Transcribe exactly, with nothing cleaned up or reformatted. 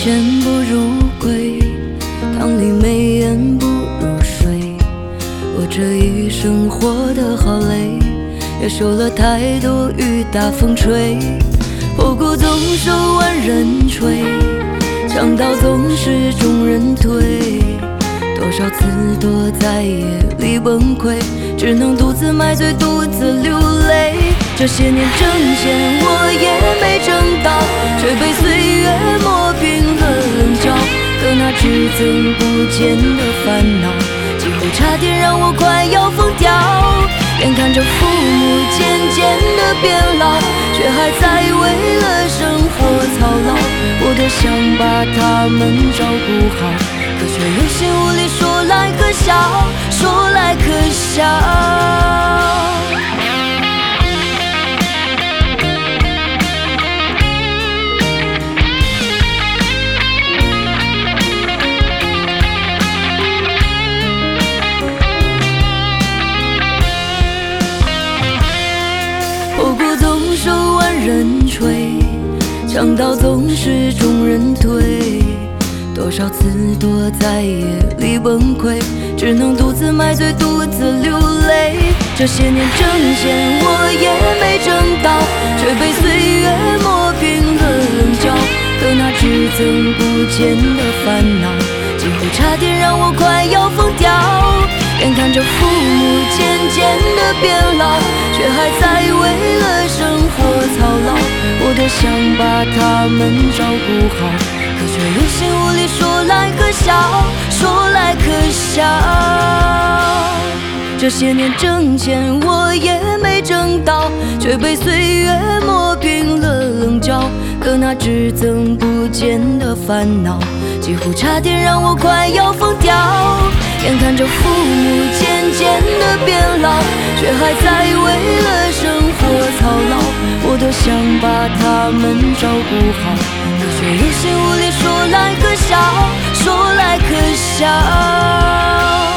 钱不如归，汤里没盐不如水。我这一生活得好累，也受了太多雨打风吹。破鼓总受万人吹，强盗总是众人推。多少次躲在夜里崩溃，只能独自买醉，独自流泪。这些年挣钱我也没挣到，却被岁月磨平了棱角。可那只增不减的烦恼，几乎差点让我快要疯掉。眼看着父母渐渐的变老，却还在为了生活操劳。我多想把他们照顾好，可却有心无力，说来可笑，说来可笑。破鼓总受万人吹，强盗总是众人推。多少次躲在夜里崩溃，只能独自买醉，独自流泪。这些年挣钱我也没挣到，却被岁月磨平了棱角。可那只增不减的烦恼，几乎差点让我快要疯掉。眼看着父母渐渐的变老，却还在为了生活操劳。我多想把他们照顾好，可却有心无力，说来可笑，说来可笑。这些年挣钱我也没挣到，却被岁月磨平了棱角。可那只增不减的烦恼，几乎差点让我快要疯掉。眼看着父母渐渐的变老，却还在为了生活操劳。我多想把他们照顾好，可却有心无力，说来可笑，说来可笑。